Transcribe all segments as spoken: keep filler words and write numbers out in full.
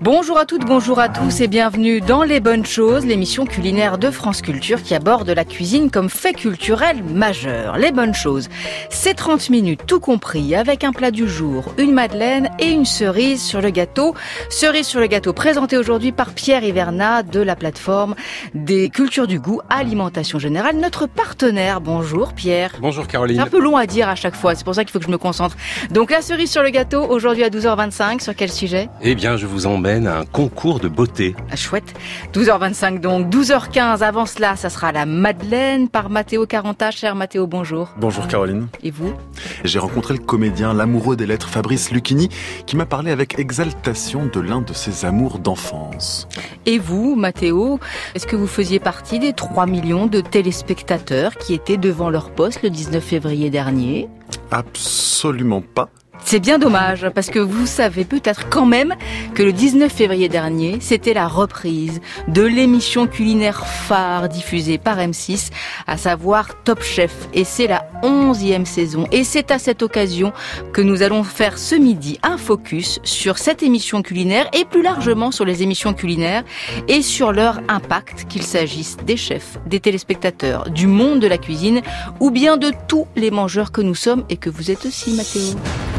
Bonjour à toutes, bonjour à tous et bienvenue dans Les Bonnes Choses, l'émission culinaire de France Culture qui aborde la cuisine comme fait culturel majeur. Les Bonnes Choses, c'est trente minutes tout compris avec un plat du jour, une madeleine et une cerise sur le gâteau. Cerise sur le gâteau présentée aujourd'hui par Pierre Hivernat de la plateforme des cultures du goût Alimentation Générale, notre partenaire. Bonjour Pierre. Bonjour Caroline. C'est un peu long à dire à chaque fois, c'est pour ça qu'il faut que je me concentre. Donc la cerise sur le gâteau aujourd'hui à douze heures vingt-cinq, sur quel sujet ? Eh bien je vous emmène à un concours de beauté. Ah, chouette. douze heures vingt-cinq donc, douze heures quinze. Avant cela, ça sera la madeleine par Matteo Caranta. Cher Matteo, bonjour. Bonjour Caroline. Et vous ? J'ai rencontré le comédien, l'amoureux des lettres Fabrice Lucchini, qui m'a parlé avec exaltation de l'un de ses amours d'enfance. Et vous, Matteo, est-ce que vous faisiez partie des trois millions de téléspectateurs qui étaient devant leur poste le dix-neuf février dernier ? Absolument pas. C'est bien dommage, parce que vous savez peut-être quand même que le dix-neuf février dernier, c'était la reprise de l'émission culinaire phare diffusée par M six, à savoir Top Chef. Et c'est la onzième saison. Et c'est à cette occasion que nous allons faire ce midi un focus sur cette émission culinaire et plus largement sur les émissions culinaires et sur leur impact, qu'il s'agisse des chefs, des téléspectateurs, du monde de la cuisine ou bien de tous les mangeurs que nous sommes et que vous êtes aussi, Matteo.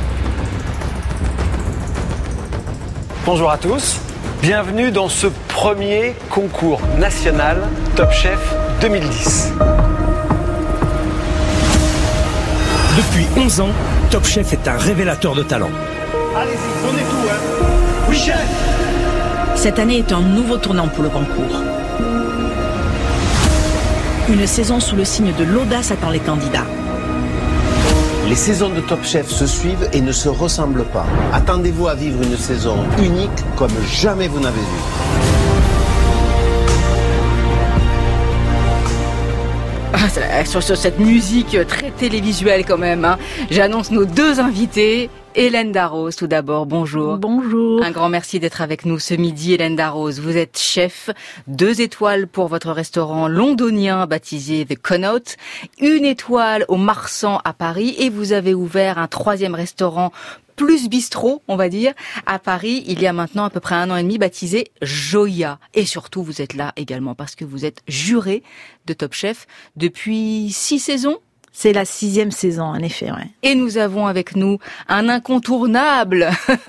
Bonjour à tous, bienvenue dans ce premier concours national Top Chef deux mille dix. Depuis onze ans, Top Chef est un révélateur de talent. Allez-y, donnez tout, hein. Oui, chef. Cette année est un nouveau tournant pour le concours. Une saison sous le signe de l'audace attend les candidats. Les saisons de Top Chef se suivent et ne se ressemblent pas. Attendez-vous à vivre une saison unique comme jamais vous n'avez vu. Ah, sur, sur cette musique très télévisuelle quand même, hein. J'annonce nos deux invités. Hélène Darroze, tout d'abord, bonjour. Bonjour. Un grand merci d'être avec nous ce midi, Hélène Darroze. Vous êtes chef, deux étoiles pour votre restaurant londonien baptisé The Connaught, une étoile au Marsan à Paris et vous avez ouvert un troisième restaurant plus bistrot, on va dire, à Paris, il y a maintenant à peu près un an et demi, baptisé Joya. Et surtout, vous êtes là également parce que vous êtes juré de Top Chef depuis six saisons. C'est la sixième saison, en effet, ouais. Et nous avons avec nous un incontournable,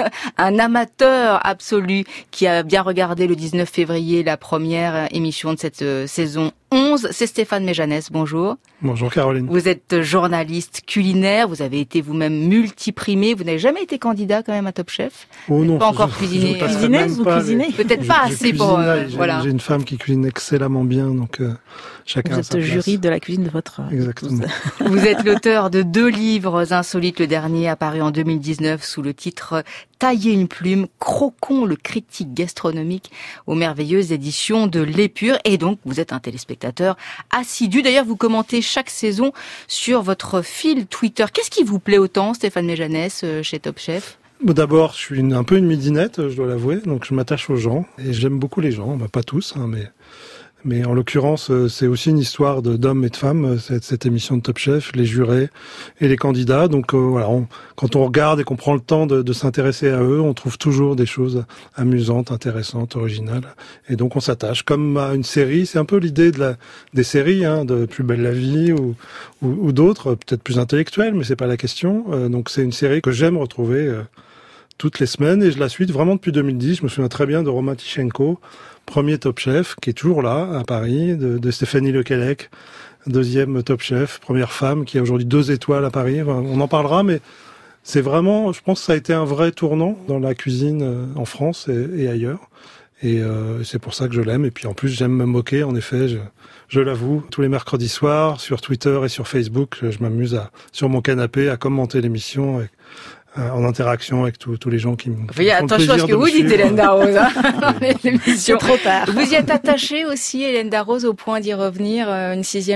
un amateur absolu qui a bien regardé le dix-neuf février la première émission de cette saison onze. C'est Stéphane Méjanès, bonjour. Bonjour Caroline. Vous êtes journaliste culinaire, vous avez été vous-même multiprimé, vous n'avez jamais été candidat quand même à Top Chef ? Oh non. Pas encore je, cuisiné. Je cuisinez, vous cuisinez ? Peut-être je, pas je assez pour... Euh, j'ai, voilà. J'ai une femme qui cuisine excellemment bien, donc euh, chacun Vous a sa êtes place. jury de la cuisine de votre... Exactement. Vous êtes l'auteur de deux livres insolites. Le dernier apparu en deux mille dix-neuf sous le titre « Tailler une plume, croquons le critique gastronomique » aux merveilleuses éditions de l'Épure. Et donc, vous êtes un téléspectateur assidu. D'ailleurs, vous commentez chaque saison sur votre fil Twitter. Qu'est-ce qui vous plaît autant, Stéphane Méjanès, chez Top Chef ? Bon, d'abord, je suis une, un peu une midinette, je dois l'avouer, donc je m'attache aux gens. Et j'aime beaucoup les gens, bah, pas tous, hein, mais... Mais en l'occurrence, c'est aussi une histoire de, d'hommes et de femmes, cette, cette émission de Top Chef, les jurés et les candidats. Donc euh, voilà, on, quand on regarde et qu'on prend le temps de, de s'intéresser à eux, on trouve toujours des choses amusantes, intéressantes, originales. Et donc on s'attache. Comme à une série, c'est un peu l'idée de la, des séries, hein, de Plus belle la vie ou, ou, ou d'autres, peut-être plus intellectuelles, mais c'est pas la question. Euh, donc c'est une série que j'aime retrouver euh, toutes les semaines et je la suis vraiment depuis deux mille dix. Je me souviens très bien de Roman Tichenko, premier Top Chef, qui est toujours là, à Paris, de, de Stéphanie Lequelec, deuxième Top Chef, première femme, qui a aujourd'hui deux étoiles à Paris. Enfin, on en parlera, mais c'est vraiment, je pense que ça a été un vrai tournant dans la cuisine en France et, et ailleurs. Et euh, c'est pour ça que je l'aime. Et puis en plus, j'aime me moquer, en effet, je, je l'avoue. Tous les mercredis soirs, sur Twitter et sur Facebook, je m'amuse à, sur mon canapé à commenter l'émission avec, en interaction avec tous tous les gens qui me font oui, attention à ce que vous dites, Hélène Darroze. Hein, c'est trop tard. Vous y êtes attachée aussi, Hélène Darroze, au point d'y revenir euh, une sixième saison ?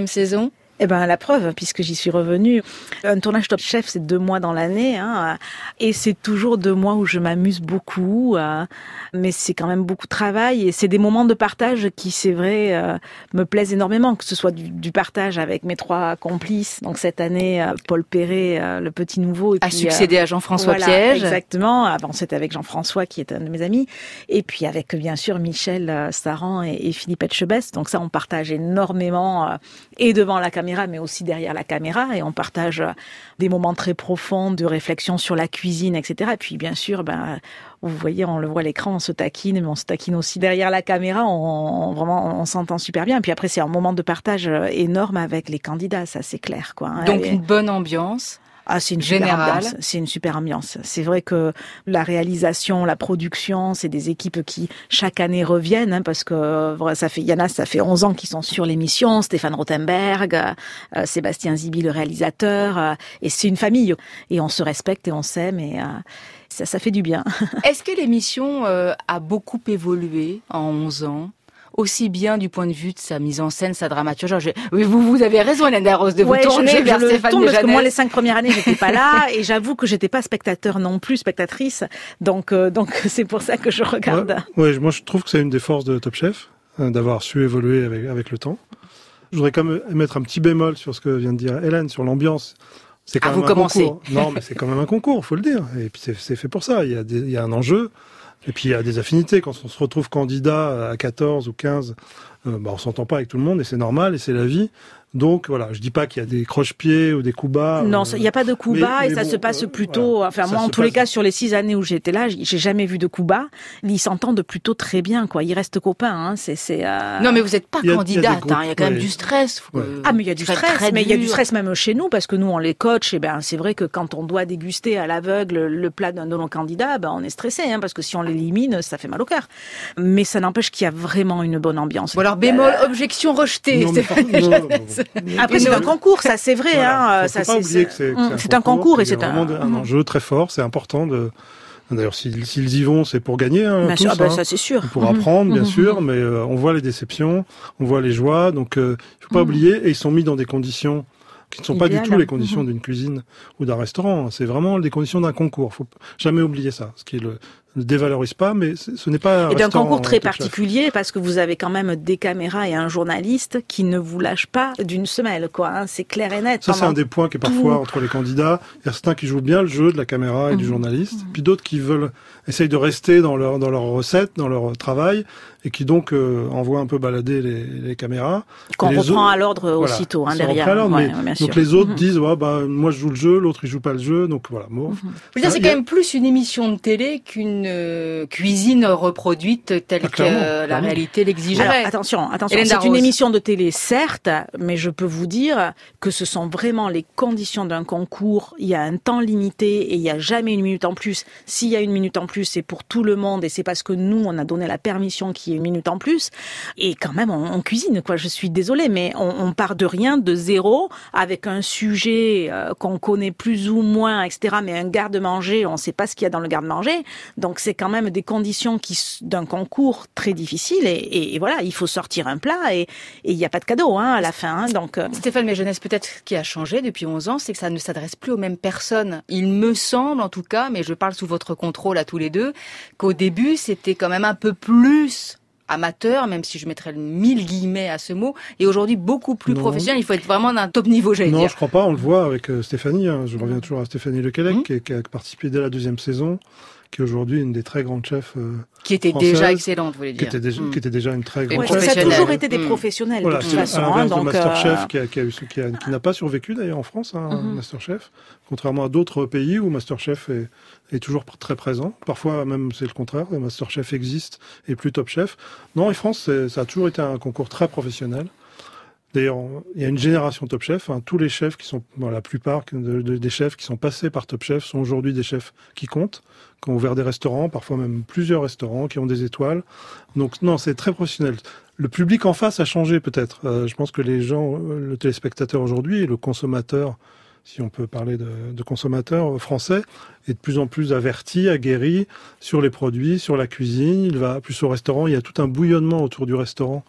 Eh ben la preuve, puisque j'y suis revenue. Un tournage Top Chef, c'est deux mois dans l'année, hein, et c'est toujours deux mois où je m'amuse beaucoup, euh, mais c'est quand même beaucoup de travail, et c'est des moments de partage qui, c'est vrai, euh, me plaisent énormément, que ce soit du, du partage avec mes trois complices. Donc cette année, euh, Paul Perret, euh, le petit nouveau, et a puis, succédé euh, à Jean-François voilà, Piège. Exactement. Avant, c'était avec Jean-François, qui est un de mes amis, et puis avec bien sûr Michel Saran et, et Philippe Etchebest. Donc ça, on partage énormément, euh, et devant la caméra, mais aussi derrière la caméra, et on partage des moments très profonds de réflexion sur la cuisine, et cetera. Et puis bien sûr, ben, vous voyez, on le voit à l'écran, on se taquine, mais on se taquine aussi derrière la caméra, on, on vraiment, on s'entend super bien. Et puis après, c'est un moment de partage énorme avec les candidats, ça c'est clair, quoi. Donc et... une bonne ambiance. Ah, c'est une Général. super ambiance. C'est une super ambiance. C'est vrai que la réalisation, la production, c'est des équipes qui chaque année reviennent, hein, parce que ça fait, il y en a, ça fait onze ans qu'ils sont sur l'émission. Stéphane Rothenberg, euh, Sébastien Zibi, le réalisateur, euh, et c'est une famille. Et on se respecte et on s'aime, et euh, ça, ça fait du bien. Est-ce que l'émission euh, a beaucoup évolué en onze ans? Aussi bien du point de vue de sa mise en scène, sa dramaturgie. Oui, vous, vous avez raison, Hélène Darroze, de vous ouais, tourner je, je, vers je Stéphane tourne parce que Desjanès. moi, les cinq premières années, j'étais pas là, et j'avoue que j'étais pas spectateur non plus, spectatrice. Donc, euh, donc c'est pour ça que je regarde. Ouais, ouais, moi je trouve que c'est une des forces de Top Chef, hein, d'avoir su évoluer avec, avec le temps. Je voudrais quand même mettre un petit bémol sur ce que vient de dire Hélène, sur l'ambiance. C'est quand Ah, même vous un commencez. concours. Non, mais c'est quand même un concours, faut le dire. Et puis c'est, c'est fait pour ça. Il y a des, il y a un enjeu. Et puis il y a des affinités. Quand on se retrouve candidat à quatorze ou quinze, euh, bah, on s'entend pas avec tout le monde, et c'est normal, et c'est la vie. Donc voilà, je dis pas qu'il y a des croche-pieds ou des coups bas. Non, euh, il n'y a pas de coups mais- bas, et mais ça bon, se passe euh, plutôt... voilà. Enfin, Ça moi, en se tous les passe- cas, sur les six années où j'étais là, j'ai jamais vu de coups bas. Ils s'entendent plutôt très bien, quoi. Ils restent copains, hein. C'est, c'est, euh... Non, mais vous n'êtes pas Il y a- il y a des candidate, groupes, hein. Il y a quand même ouais. du stress. Faut Ouais. que- Ah, mais il y a du très, stress, très mais il y a du dur. stress même chez nous, parce que nous, on les coach, et ben, c'est vrai que quand on doit déguster à l'aveugle le plat d'un de nos candidats, ben, on est stressé, hein, parce que si on l'élimine, ça fait mal au cœur. Mais ça n'empêche qu'il y a vraiment une bonne ambiance. Bon alors, bémol, objection rejetée, Non, mais Stéphane par- non, Desjanès. Après, Et c'est non. un concours, ça, c'est vrai, Voilà. hein. Faut Ça, pas c'est, oublier que c'est, c'est, que Hum, c'est un concours, et qu'il y c'est a un, vraiment un enjeu très fort. C'est important de. D'ailleurs, s'ils, s'ils y vont, c'est pour gagner. Hein, bien tous, sûr, ah ben, hein. ça, c'est sûr. Pour apprendre, bien Mhm. sûr, mais euh, on voit les déceptions, on voit les joies, donc il euh, faut pas Mhm. oublier. Et ils sont mis dans des conditions qui ne sont pas du Idéal, tout les hein. conditions Mhm. d'une cuisine ou d'un restaurant. C'est vraiment les conditions d'un concours. Faut jamais oublier ça. Ce qui le, le dévalorise pas, mais c'est- ce n'est pas un Et d'un restaurant, concours très Top Chef. particulier, parce que vous avez quand même des caméras et un journaliste qui ne vous lâche pas d'une semelle, quoi. Hein. C'est clair et net. Ça, c'est Pendant- un des points qui est parfois tout. entre les candidats. Il y a certains qui jouent bien le jeu de la caméra et du Mhm. journaliste, puis d'autres qui veulent essayent de rester dans leur dans leur recette, dans leur travail, et qui donc euh, envoient un peu balader les, les caméras. Qu'on Et les reprend autres- à l'ordre voilà, aussitôt, hein, ça derrière. reprend à l'ordre, Ouais, mais- ouais, bien donc sûr. les autres Mhm. disent ouais, bah, moi je joue le jeu, l'autre il joue pas le jeu, donc voilà. Bon. Je veux dire, c'est Il y a- quand même plus une émission de télé qu'une euh, cuisine reproduite telle Ah, que clairement, euh, la clairement. réalité l'exigerait. Alors, attention, attention. Hélène C'est une Darroze. émission de télé, certes, mais je peux vous dire que ce sont vraiment les conditions d'un concours. Il y a un temps limité et il n'y a jamais une minute en plus. S'il y a une minute en plus, c'est pour tout le monde, et c'est parce que nous, on a donné la permission qu'il y ait une minute en plus. Et quand même, on, on cuisine, quoi. Je suis désolée, mais on, on part de rien, de zéro, avec un sujet euh, qu'on connaît plus ou moins, et cetera. Mais un garde-manger, on ne sait pas ce qu'il y a dans le garde-manger. Donc, c'est quand même des conditions qui, d'un concours très difficile. Et, et, et voilà, il faut sortir un plat, et il n'y a pas de cadeau, hein, à la fin. Hein, donc, euh, Stéphane Desjanès, peut-être ce qui a changé depuis onze ans, c'est que ça ne s'adresse plus aux mêmes personnes. Il me semble, en tout cas, mais je parle sous votre contrôle à tous les deux, qu'au début, c'était quand même un peu plus amateur, même si je mettrais le mille guillemets à ce mot, et aujourd'hui beaucoup plus Non. professionnel. Il faut être vraiment d'un top niveau, j'allais Non, dire. je crois pas. On le voit avec euh, Stéphanie. Hein. Je reviens toujours à Stéphanie Lequelec, Mhm. qui, qui a participé dès la deuxième saison, qui est aujourd'hui une des très grandes chefs, euh, Qui était française, déjà excellente, vous voulez qui dire. était déjà, Mm. qui était déjà une très Et grande ouais, ça a chef. professionnelle. toujours été des Mm. professionnels, Voilà, de toute c'est façon. à Hein, l'inverse de donc, Masterchef, euh, qui, a, qui, a eu, qui, a- qui n'a pas survécu d'ailleurs en France, hein, Mhm. Masterchef, contrairement à d'autres pays où Masterchef est, est toujours pr- très présent. Parfois même c'est le contraire, Masterchef existe et plus Top Chef. Non, en France, c'est- ça a toujours été un concours très professionnel. D'ailleurs, on- il y a une génération Top Chef. Hein, tous les chefs qui sont, bon, la plupart de- de- des chefs qui sont passés par Top Chef sont aujourd'hui des chefs qui comptent, qui ont ouvert des restaurants, parfois même plusieurs restaurants, qui ont des étoiles. Donc non, c'est très professionnel. Le public en face a changé peut-être. Euh, je pense que les gens, euh, le téléspectateur aujourd'hui, le consommateur, si on peut parler de, de consommateur euh, français, est de plus en plus averti, aguerri sur les produits, sur la cuisine. Il va plus au restaurant. Il y a tout un bouillonnement autour du restaurant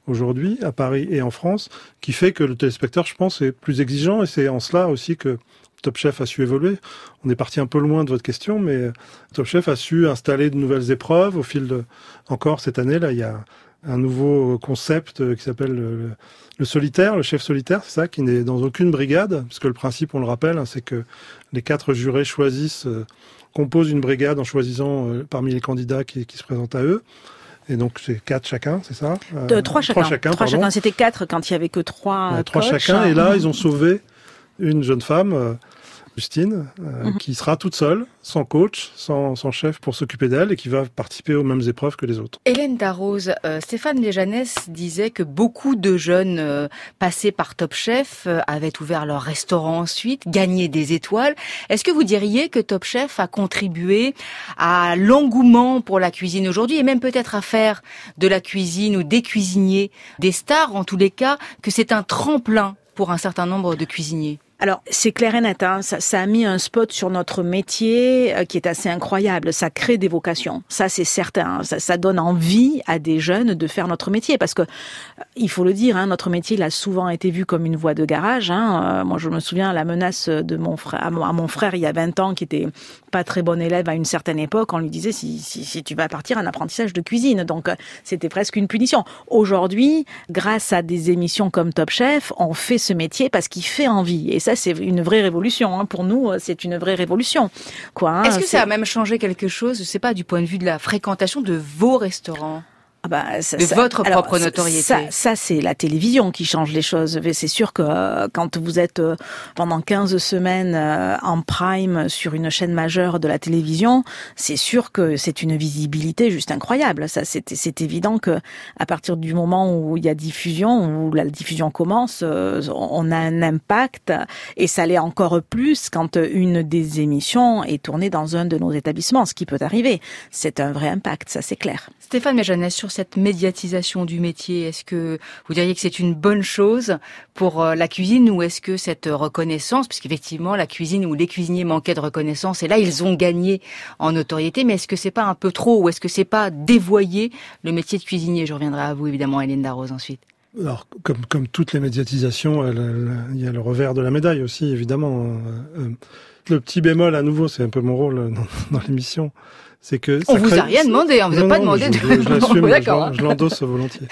aujourd'hui, à Paris et en France, qui fait que le téléspectateur, je pense, est plus exigeant, et c'est en cela aussi que Top Chef a su évoluer. On est parti un peu loin de votre question, mais Top Chef a su installer de nouvelles épreuves au fil de... Encore cette année, là, il y a un nouveau concept qui s'appelle le, le solitaire, le chef solitaire, c'est ça, qui n'est dans aucune brigade, parce que le principe, on le rappelle, hein, c'est que les quatre jurés choisissent, euh, composent une brigade en choisissant euh, parmi les candidats qui, qui se présentent à eux. Et donc c'est quatre chacun, c'est ça euh, de, Trois chacun. Trois chacun, trois chacun. C'était quatre quand il y avait que trois. Ouais, trois chacun. Et là, ils ont sauvé une jeune femme. Euh, Justine, euh, mmh. qui sera toute seule, sans coach, sans, sans chef pour s'occuper d'elle et qui va participer aux mêmes épreuves que les autres. Hélène Darroze, euh, Stéphane Léjanès disait que beaucoup de jeunes euh, passés par Top Chef euh, avaient ouvert leur restaurant ensuite, gagné des étoiles. Est-ce que vous diriez que Top Chef a contribué à l'engouement pour la cuisine aujourd'hui et même peut-être à faire de la cuisine ou des cuisiniers des stars, en tous les cas, que c'est un tremplin pour un certain nombre de cuisiniers? Alors, c'est clair et net, hein. ça, ça a mis un spot sur notre métier euh, qui est assez incroyable. Ça crée des vocations, ça c'est certain. Ça, ça donne envie à des jeunes de faire notre métier, parce que, euh, il faut le dire, hein, notre métier il a souvent été vu comme une voie de garage. Hein. Euh, moi, je me souviens la menace de mon frère, à mon, à mon frère il y a vingt ans, qui était pas très bon élève à une certaine époque. On lui disait si, si, si tu vas partir en apprentissage de cuisine, donc euh, c'était presque une punition. Aujourd'hui, grâce à des émissions comme Top Chef, on fait ce métier parce qu'il fait envie. Et ça, c'est une vraie révolution. Hein. Pour nous, c'est une vraie révolution. Quoi, hein, Est-ce que c'est... ça a même changé quelque chose, je sais pas, du point de vue de la fréquentation de vos restaurants? Ah bah, ça, de ça, votre alors, propre notoriété. Ça, ça, c'est la télévision qui change les choses. C'est sûr que euh, quand vous êtes euh, pendant quinze semaines euh, en prime sur une chaîne majeure de la télévision, c'est sûr que c'est une visibilité juste incroyable. Ça, c'est, c'est évident que à partir du moment où il y a diffusion, où la diffusion commence, euh, on a un impact, et ça l'est encore plus quand une des émissions est tournée dans un de nos établissements, ce qui peut arriver. C'est un vrai impact, ça c'est clair. Stéphane Léjanès, sur cette médiatisation du métier, est-ce que vous diriez que c'est une bonne chose pour la cuisine, ou est-ce que cette reconnaissance, puisqu'effectivement la cuisine ou les cuisiniers manquaient de reconnaissance et là ils ont gagné en notoriété, mais est-ce que c'est pas un peu trop, ou est-ce que c'est pas dévoyer le métier de cuisinier? Je reviendrai à vous évidemment, Hélène Darroze, ensuite. Alors, comme, comme toutes les médiatisations, elle, elle, il y a le revers de la médaille aussi, évidemment. Euh, le petit bémol, à nouveau, c'est un peu mon rôle dans, dans l'émission, c'est que... On ça vous crée... a rien demandé, on vous a non, pas non, demandé je, de... Je, je l'assume, bon, je, je l'endosse volontiers.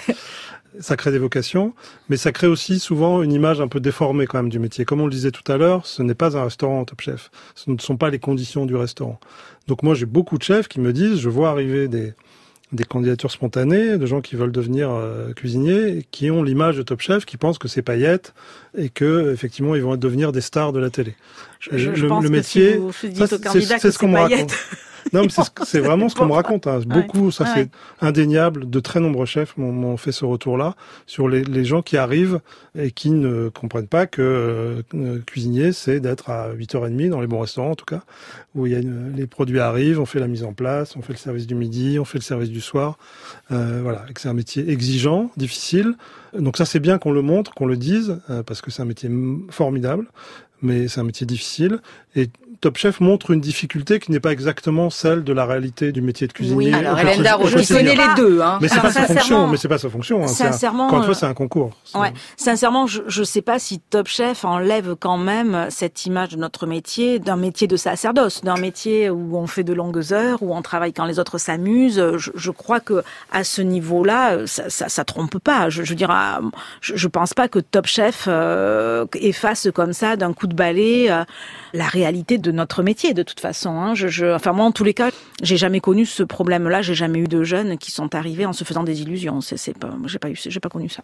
Ça crée des vocations, mais ça crée aussi souvent une image un peu déformée quand même du métier. Comme on le disait tout à l'heure, ce n'est pas un restaurant Top Chef. Ce ne sont pas les conditions du restaurant. Donc moi, j'ai beaucoup de chefs qui me disent, je vois arriver des... des candidatures spontanées, de gens qui veulent devenir euh, cuisiniers, qui ont l'image de Top Chef, qui pensent que c'est paillettes et que effectivement ils vont devenir des stars de la télé. Je, je le, pense le métier, que si vous dites ça, aux candidats c'est, c'est que ce qu'on me raconte. Non, mais c'est, c'est vraiment ce qu'on me raconte. Hein. Beaucoup, ouais. ça ouais. c'est indéniable. De très nombreux chefs m'ont, m'ont fait ce retour-là sur les, les gens qui arrivent et qui ne comprennent pas que euh, cuisinier, c'est d'être à huit heures trente dans les bons restaurants, en tout cas, où il y a une, les produits arrivent, on fait la mise en place, on fait le service du midi, on fait le service du soir. Euh, voilà, et que c'est un métier exigeant, difficile. Donc ça, c'est bien qu'on le montre, qu'on le dise, euh, parce que c'est un métier formidable, mais c'est un métier difficile. Et Top Chef montre une difficulté qui n'est pas exactement celle de la réalité du métier de cuisinier. Oui, alors Hélène Darroze, je connais les deux. Hein. Mais c'est pas sa fonction. Mais c'est pas sa fonction. Hein. Sincèrement, c'est un, encore une fois, c'est un concours. C'est... Ouais. Sincèrement, je je sais pas si Top Chef enlève quand même cette image de notre métier, d'un métier de sacerdoce, d'un métier où on fait de longues heures, où on travaille quand les autres s'amusent. Je, je crois que à ce niveau-là, ça, ça, ça trompe pas. Je, je veux dire, je, je pense pas que Top Chef euh, efface comme ça d'un coup de balai euh, la réalité de notre métier, de toute façon. Hein. Je, je, enfin moi, en tous les cas, j'ai jamais connu ce problème-là. J'ai jamais eu de jeunes qui sont arrivés en se faisant des illusions. C'est, c'est pas, j'ai pas eu, j'ai pas connu ça.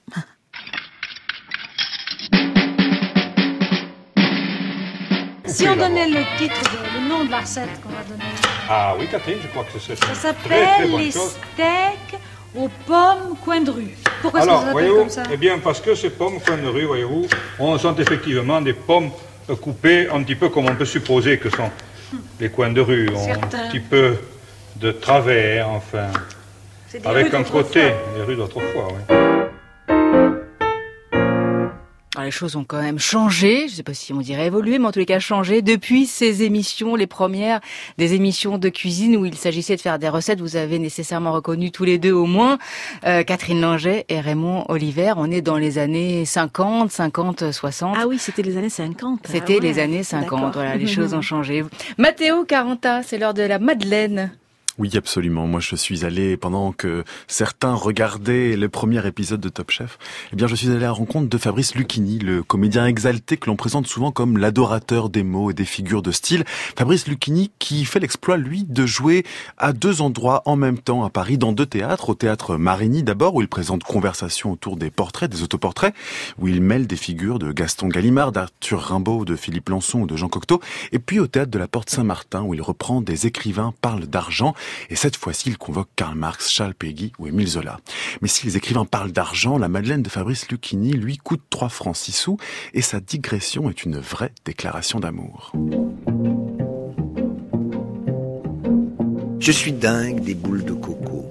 Si on donnait le titre, de, le nom de la recette qu'on va donner. Ah oui, Catherine, je crois que c'est ça. Ça s'appelle très, très les chose. steaks aux pommes coin de rue. Pourquoi Alors, ça s'appelle comme ça? Eh bien, parce que ces pommes coin de rue, voyez-vous, on sont effectivement des pommes coupées un petit peu comme on peut supposer que sont hum. les coins de rue, ont un petit peu de travers, enfin, avec un côté, les rues d'autrefois, oui. Alors, les choses ont quand même changé, je ne sais pas si on dirait évolué, mais en tous les cas changé depuis ces émissions, les premières des émissions de cuisine où il s'agissait de faire des recettes. Vous avez nécessairement reconnu tous les deux au moins euh, Catherine Langeais et Raymond Oliver. On est dans les années cinquante, cinquante, soixante. Ah oui, c'était les années cinquante. C'était ah ouais, les années cinquante, d'accord. voilà, les choses ont changé. Matteo Caranta, c'est l'heure de la Madeleine. Oui, absolument. Moi, je suis allé, pendant que certains regardaient le premier épisode de Top Chef, eh bien, je suis allé à la rencontre de Fabrice Lucchini, le comédien exalté que l'on présente souvent comme l'adorateur des mots et des figures de style. Fabrice Lucchini qui fait l'exploit, lui, de jouer à deux endroits en même temps à Paris, dans deux théâtres. Au théâtre Marigny, d'abord, où il présente Conversation autour des portraits, des autoportraits, où il mêle des figures de Gaston Gallimard, d'Arthur Rimbaud, de Philippe Lançon ou de Jean Cocteau. Et puis au théâtre de la Porte Saint-Martin, où il reprend des écrivains parlent d'argent. Et cette fois-ci, il convoque Karl Marx, Charles Péguy ou Émile Zola. Mais si les écrivains parlent d'argent, la Madeleine de Fabrice Lucchini, lui, coûte trois francs six sous, et sa digression est une vraie déclaration d'amour. Je suis dingue des boules de coco.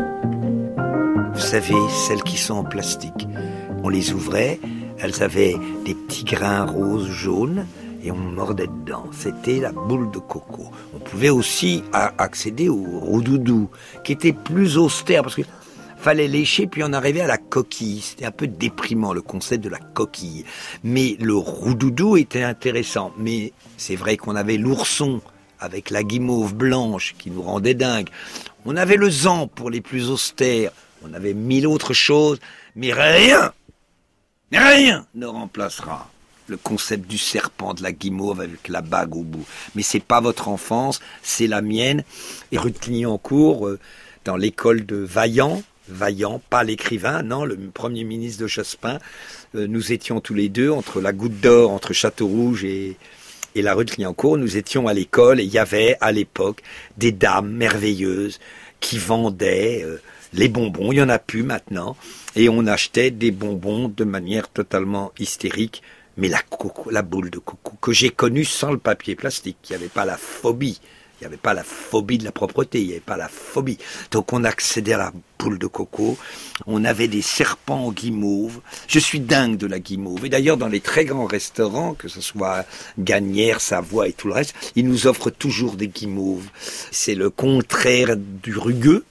Vous savez, celles qui sont en plastique. On les ouvrait, elles avaient des petits grains roses jaunes, et on mordait dedans. C'était la boule de coco. On pouvait aussi accéder au roudoudou, qui était plus austère, parce que fallait lécher, puis on arrivait à la coquille. C'était un peu déprimant, le concept de la coquille. Mais le roudoudou était intéressant. Mais c'est vrai qu'on avait l'ourson, avec la guimauve blanche, qui nous rendait dingue. On avait le zan pour les plus austères. On avait mille autres choses. Mais rien, rien ne remplacera le concept du serpent, de la guimauve avec la bague au bout. Mais c'est pas votre enfance, c'est la mienne. Et rue de Clignancourt, euh, dans l'école de Vaillant, Vaillant, pas l'écrivain, non, le premier ministre de Jospin, euh, nous étions tous les deux entre la Goutte d'Or, entre Château-Rouge et, et la rue de Clignancourt, nous étions à l'école et il y avait à l'époque des dames merveilleuses qui vendaient euh, les bonbons, il y en a plus maintenant, et on achetait des bonbons de manière totalement hystérique. Mais la coco, la boule de coco, que j'ai connue sans le papier plastique, il n'y avait pas la phobie, il n'y avait pas la phobie de la propreté, il n'y avait pas la phobie. Donc on accédait à la boule de coco, on avait des serpents en guimauve, je suis dingue de la guimauve. Et d'ailleurs dans les très grands restaurants, que ce soit Gagnère, Savoie et tout le reste, ils nous offrent toujours des guimauves. C'est le contraire du rugueux,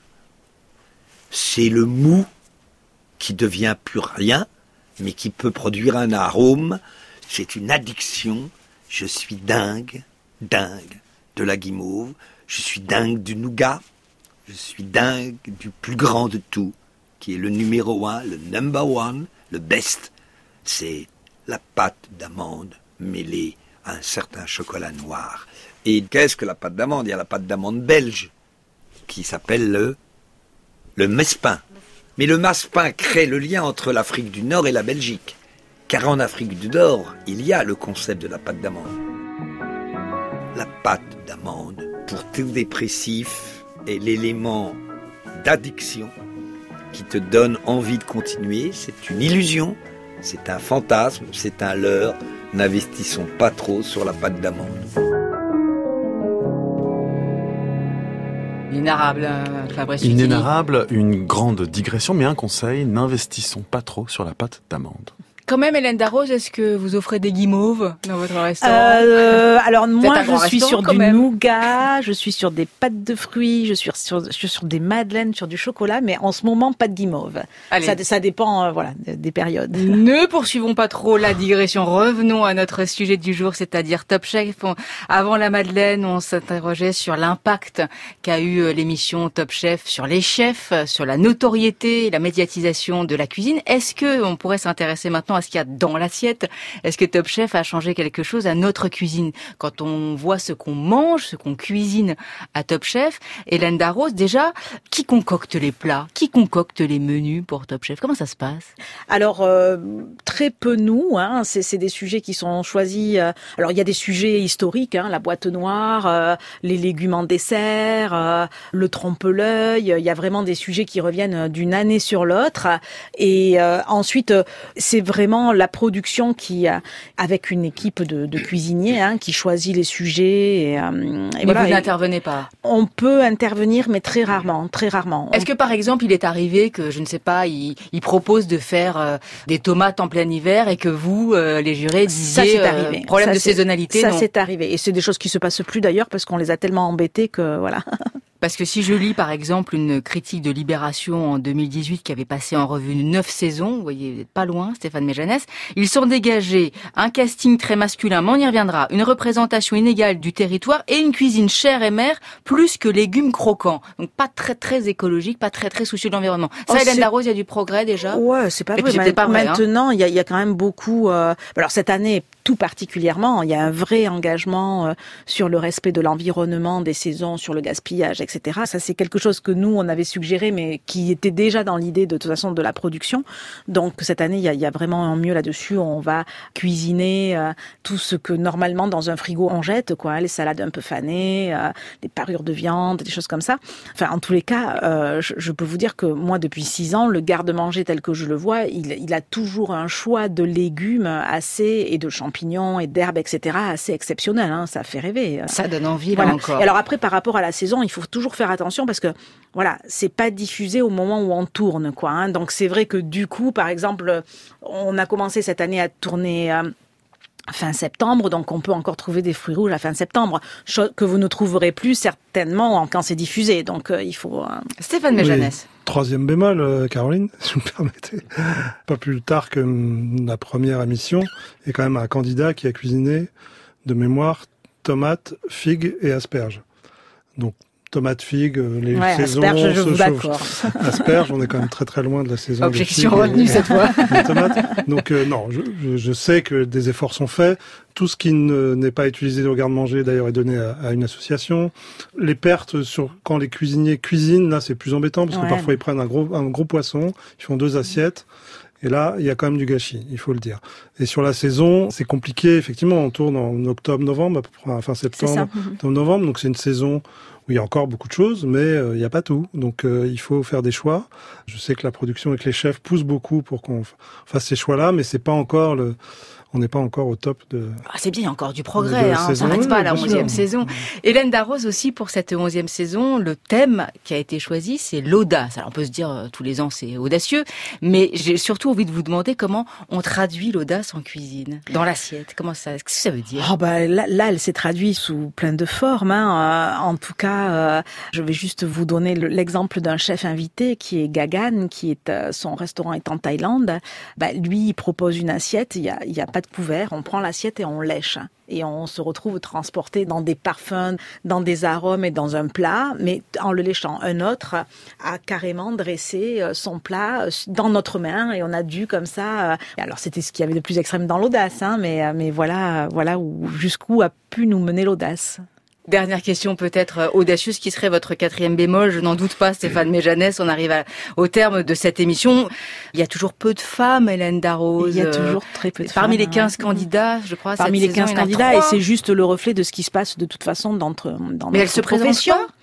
c'est le mou qui devient plus rien, mais qui peut produire un arôme. C'est une addiction. Je suis dingue, dingue de la guimauve. Je suis dingue du nougat. Je suis dingue du plus grand de tout, qui est le numéro un, le number one, le best. C'est la pâte d'amande mêlée à un certain chocolat noir. Et qu'est-ce que la pâte d'amande ? Il y a la pâte d'amande belge, qui s'appelle le, le mespin. Mais le massepain crée le lien entre l'Afrique du Nord et la Belgique. Car en Afrique du Nord, il y a le concept de la pâte d'amande. La pâte d'amande, pour tout dépressif, est l'élément d'addiction qui te donne envie de continuer. C'est une illusion, c'est un fantasme, c'est un leurre. N'investissons pas trop sur la pâte d'amande. Inénarrable, Fabrice Lucchini. Inénarrable, une grande digression, mais un conseil, n'investissons pas trop sur la pâte d'amande. Quand même, Hélène Darroze, est-ce que vous offrez des guimauves dans votre restaurant ? euh, Alors moi, je suis sur du même. nougat, je suis sur des pâtes de fruits, je suis sur, je suis sur des madeleines, sur du chocolat, mais en ce moment, pas de guimauve. Ça, ça dépend, euh, voilà, des périodes. Ne poursuivons pas trop la digression. Revenons à notre sujet du jour, c'est-à-dire Top Chef. Avant la Madeleine, on s'interrogeait sur l'impact qu'a eu l'émission Top Chef sur les chefs, sur la notoriété et la médiatisation de la cuisine. Est-ce que on pourrait s'intéresser maintenant à ce qu'il y a dans l'assiette? Est-ce que Top Chef a changé quelque chose à notre cuisine? Quand on voit ce qu'on mange, ce qu'on cuisine à Top Chef, Hélène Darroze, déjà, qui concocte les plats? Qui concocte les menus pour Top Chef? Comment ça se passe? Alors, euh, très peu nous, hein, c'est, c'est des sujets qui sont choisis. Euh, alors, il y a des sujets historiques, hein, la boîte noire, euh, les légumes en dessert, euh, le trompe-l'œil. Il y a vraiment des sujets qui reviennent d'une année sur l'autre. Et euh, ensuite, c'est vrai vraiment la production qui, euh, avec une équipe de, de cuisiniers, hein, qui choisit les sujets. Et, euh, et mais voilà, vous n'intervenez pas. On peut intervenir, mais très rarement, très rarement. Est-ce que par exemple, il est arrivé que, je ne sais pas, il, il propose de faire euh, des tomates en plein hiver et que vous, euh, les jurés, disiez ça, c'est arrivé. Euh, problème ça, de saisonnalité? Ça, non. c'est arrivé. Et c'est des choses qui se passent plus d'ailleurs parce qu'on les a tellement embêtés que voilà. Parce que si je lis par exemple une critique de Libération en deux mille dix-huit qui avait passé en revue neuf saisons, vous voyez, vous n'êtes pas loin, Stéphane Méjanès, ils sont dégagés un casting très masculin, mais on y reviendra, une représentation inégale du territoire et une cuisine chère et mère plus que légumes croquants. Donc pas très très écologique, pas très très soucieux de l'environnement. Ça, oh, Hélène Darroze, il y a du progrès déjà? Ouais, c'est pas et vrai. Puis, c'est pas vrai. Maintenant, il hein. y, a, y a quand même beaucoup... Euh... Alors cette année, tout particulièrement, il y a un vrai engagement euh, sur le respect de l'environnement, des saisons, sur le gaspillage, et cetera. Ça, c'est quelque chose que nous, on avait suggéré, mais qui était déjà dans l'idée de, de toute façon de la production. Donc cette année, il y a, il y a vraiment un mieux là-dessus. On va cuisiner euh, tout ce que normalement dans un frigo on jette, quoi, les salades un peu fanées, euh, les parures de viande, des choses comme ça. Enfin, en tous les cas, euh, je, je peux vous dire que moi, depuis six ans, le garde-manger tel que je le vois, il, il a toujours un choix de légumes assez et de champignons et d'herbes, et cetera, assez exceptionnel. Hein, ça fait rêver. Ça donne envie, voilà. là encore. Et alors après, par rapport à la saison, il faut toujours faire attention parce que voilà, c'est pas diffusé au moment où on tourne, quoi. Hein. Donc c'est vrai que du coup, par exemple, on a commencé cette année à tourner euh, fin septembre, donc on peut encore trouver des fruits rouges à fin septembre, chose que vous ne trouverez plus certainement quand c'est diffusé. Donc euh, il faut. Euh... Stéphane Méjanès. Oui. Troisième bémol, euh, Caroline, si vous me permettez. Pas plus tard que hum, la première émission, il y a quand même un candidat qui a cuisiné de mémoire tomates, figues et asperges. Donc tomates, figues, les ouais, saisons asperges, je se vous d'accord. Asperges, on est quand même très très loin de la saison. Objection retenue cette fois. Tomates. Donc euh, non, je, je, je sais que des efforts sont faits. Tout ce qui ne, n'est pas utilisé au garde-manger, d'ailleurs, est donné à, à une association. Les pertes sur quand les cuisiniers cuisinent, là, c'est plus embêtant parce ouais. que parfois ils prennent un gros un gros poisson, ils font deux assiettes. Et là, il y a quand même du gâchis, il faut le dire. Et sur la saison, c'est compliqué. Effectivement, on tourne en octobre-novembre, à peu près, fin septembre, octobre-novembre. Donc c'est une saison où il y a encore beaucoup de choses, mais euh, il n'y a pas tout. Donc euh, il faut faire des choix. Je sais que la production avec les chefs pousse beaucoup pour qu'on fasse ces choix-là, mais c'est pas encore le... On n'est pas encore au top de... Ah, c'est bien, il y a encore du progrès, hein, on ne s'arrête pas à la onzième saison. Hélène Darroze aussi, pour cette onzième saison, le thème qui a été choisi, c'est l'audace. Alors on peut se dire, euh, tous les ans c'est audacieux, mais j'ai surtout envie de vous demander comment on traduit l'audace en cuisine, dans l'assiette. Comment ça, qu'est-ce que ça veut dire? Oh bah, là, là, elle s'est traduite sous plein de formes. Hein. Euh, en tout cas, euh, je vais juste vous donner le, l'exemple d'un chef invité qui est Gagan, qui est euh, son restaurant est en Thaïlande. Bah, lui, il propose une assiette, il y a, il y a pas de couvert, on prend l'assiette et on lèche. Et on se retrouve transporté dans des parfums, dans des arômes et dans un plat, mais en le léchant. Un autre a carrément dressé son plat dans notre main et on a dû comme ça... Alors c'était ce qu'il y avait de plus extrême dans l'audace, hein, mais, mais voilà, voilà où, jusqu'où a pu nous mener l'audace. Dernière question peut-être audacieuse, qui serait votre quatrième bémol? Je n'en doute pas, Stéphane Méjanès, on arrive à, au terme de cette émission. Il y a toujours peu de femmes, Hélène Darroze. Il y a toujours très peu de Parmi femmes. les quinze hein. candidats, je crois. Parmi cette les quinze saison, candidats, et c'est juste le reflet de ce qui se passe de toute façon dans notre, dans Mais notre elle se profession. Présente pas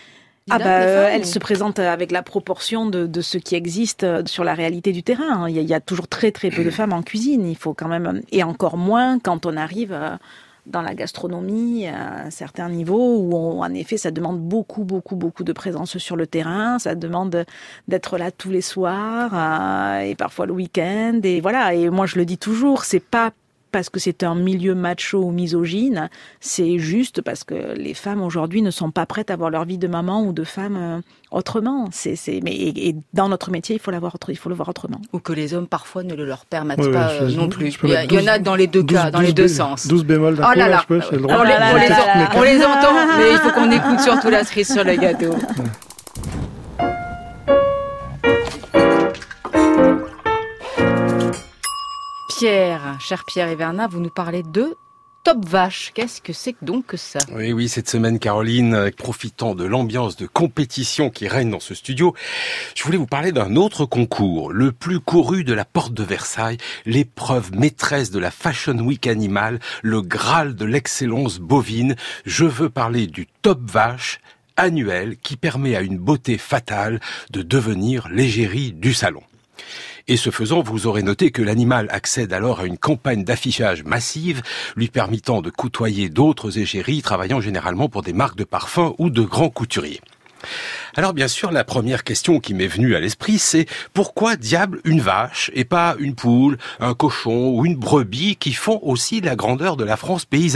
Ah bah, elle se présente avec la proportion de, de ce qui existe sur la réalité du terrain. Il y, a, il y a toujours très très peu de femmes en cuisine. Il faut quand même, et encore moins quand on arrive dans la gastronomie à un certain niveau où on, en effet ça demande beaucoup beaucoup beaucoup de présence sur le terrain, ça demande d'être là tous les soirs euh, et parfois le week-end et voilà. Et moi je le dis toujours, c'est pas parce que c'est un milieu macho ou misogyne, c'est juste parce que les femmes aujourd'hui ne sont pas prêtes à voir leur vie de maman ou de femme euh, autrement. C'est, c'est, mais et, et dans notre métier, il faut l'avoir, il faut le voir autrement. Ou que les hommes parfois ne le leur permettent ouais, pas ouais, non plus. Il y, douze, il y en a dans les deux douze, cas, dans douze, les deux bé- sens. douze bémols d'un oh coup, là là, là, je peux, j'ai le droit. on, les, on, les, là, on les entend, mais il faut qu'on écoute surtout la cerise sur le gâteau. Pierre, cher Pierre Hivernat, vous nous parlez de Top Vache. Qu'est-ce que c'est donc que ça? Oui, oui, cette semaine, Caroline, profitant de l'ambiance de compétition qui règne dans ce studio, je voulais vous parler d'un autre concours, le plus couru de la porte de Versailles, l'épreuve maîtresse de la Fashion Week animale, le Graal de l'excellence bovine. Je veux parler du Top Vache annuel qui permet à une beauté fatale de devenir l'égérie du salon. Et ce faisant, vous aurez noté que l'animal accède alors à une campagne d'affichage massive, lui permettant de côtoyer d'autres égéries travaillant généralement pour des marques de parfums ou de grands couturiers. Alors bien sûr, la première question qui m'est venue à l'esprit, c'est pourquoi diable une vache et pas une poule, un cochon ou une brebis qui font aussi la grandeur de la France paysanne ?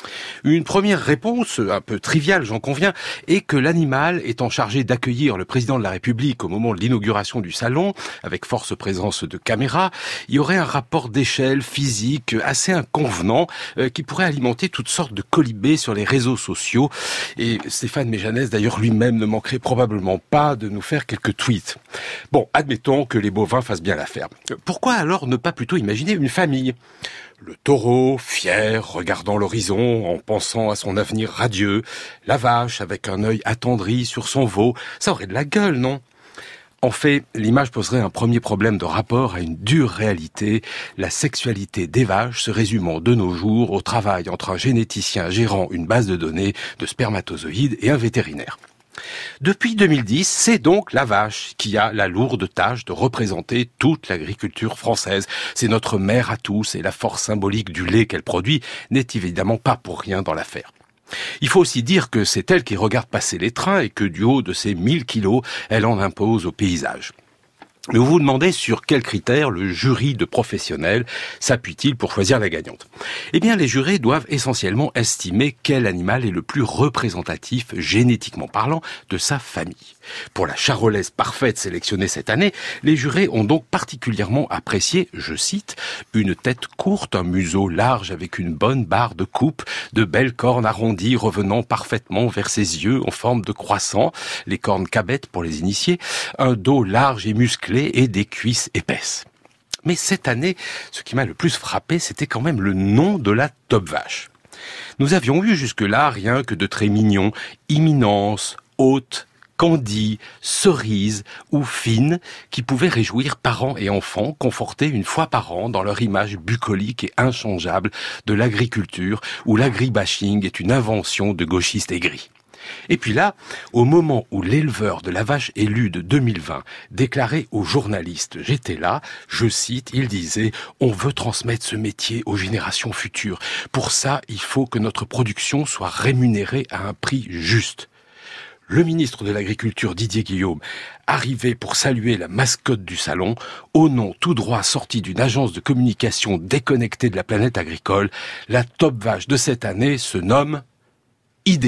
Une première réponse, un peu triviale j'en conviens, est que l'animal étant chargé d'accueillir le président de la République au moment de l'inauguration du salon, avec force présence de caméras, il y aurait un rapport d'échelle physique assez inconvenant euh, qui pourrait alimenter toutes sortes de colibés sur les réseaux sociaux. Et Stéphane Méjanès d'ailleurs lui-même ne manquerait probablement pas de nous faire quelques tweets. Bon, admettons que les bovins fassent bien l'affaire. Pourquoi alors ne pas plutôt imaginer une famille ? Le taureau, fier, regardant l'horizon, en pensant à son avenir radieux. La vache, avec un œil attendri sur son veau. Ça aurait de la gueule, non ? En fait, l'image poserait un premier problème de rapport à une dure réalité, la sexualité des vaches se résumant de nos jours au travail entre un généticien gérant une base de données de spermatozoïdes et un vétérinaire. Depuis deux mille dix, c'est donc la vache qui a la lourde tâche de représenter toute l'agriculture française. C'est notre mère à tous et la force symbolique du lait qu'elle produit n'est évidemment pas pour rien dans l'affaire. Il faut aussi dire que c'est elle qui regarde passer les trains et que du haut de ses mille kilos, elle en impose au paysage. Mais vous vous demandez sur quels critères le jury de professionnels s'appuie-t-il pour choisir la gagnante ? Eh bien, les jurés doivent essentiellement estimer quel animal est le plus représentatif, génétiquement parlant, de sa famille. Pour la charolaise parfaite sélectionnée cette année, les jurés ont donc particulièrement apprécié, je cite, une tête courte, un museau large avec une bonne barre de coupe, de belles cornes arrondies revenant parfaitement vers ses yeux en forme de croissant, les cornes cabettes pour les initiés, un dos large et musclé et des cuisses épaisses. Mais cette année, ce qui m'a le plus frappé, c'était quand même le nom de la top vache. Nous avions eu jusque-là rien que de très mignons, imminence, haute, Candy, Cerise ou Fine, qui pouvaient réjouir parents et enfants, confortés une fois par an dans leur image bucolique et inchangeable de l'agriculture, où l'agribashing est une invention de gauchistes aigris. Et puis là, au moment où l'éleveur de la vache élue de deux mille vingt déclarait aux journalistes « J'étais là », je cite, il disait « On veut transmettre ce métier aux générations futures. Pour ça, il faut que notre production soit rémunérée à un prix juste. » Le ministre de l'Agriculture, Didier Guillaume, arrivait pour saluer la mascotte du salon, au nom tout droit sorti d'une agence de communication déconnectée de la planète agricole. La top vache de cette année se nomme « Idéal ».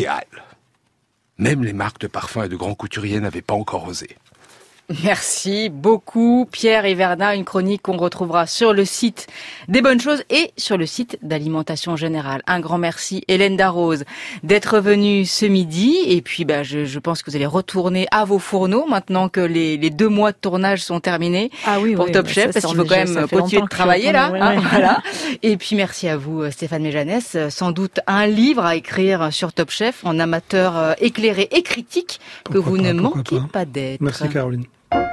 Même les marques de parfums et de grands couturiers n'avaient pas encore osé. Merci beaucoup Pierre Everna, une chronique qu'on retrouvera sur le site des Bonnes Choses et sur le site d'Alimentation Générale. Un grand merci Hélène Darroze d'être venue ce midi et puis bah, je, je pense que vous allez retourner à vos fourneaux maintenant que les, les deux mois de tournage sont terminés ah oui, pour oui, Top Chef parce qu'il faut quand même continuer de travailler là. Ouais, hein, ouais. Voilà. Et puis merci à vous Stéphane Méjanès, sans doute un livre à écrire sur Top Chef en amateur éclairé et critique que pourquoi vous pas, ne manquez pas, pas d'être. Merci Caroline.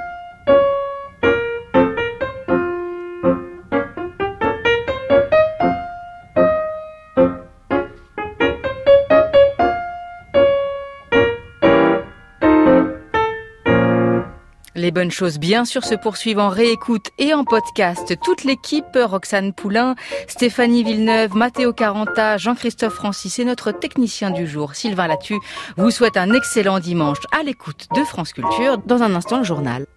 Les Bonnes Choses, bien sûr, se poursuivent en réécoute et en podcast. Toute l'équipe, Roxane Poulain, Stéphanie Villeneuve, Matteo Caranta, Jean-Christophe Francis et notre technicien du jour, Sylvain Latu, vous souhaite un excellent dimanche à l'écoute de France Culture. Dans un instant, le journal.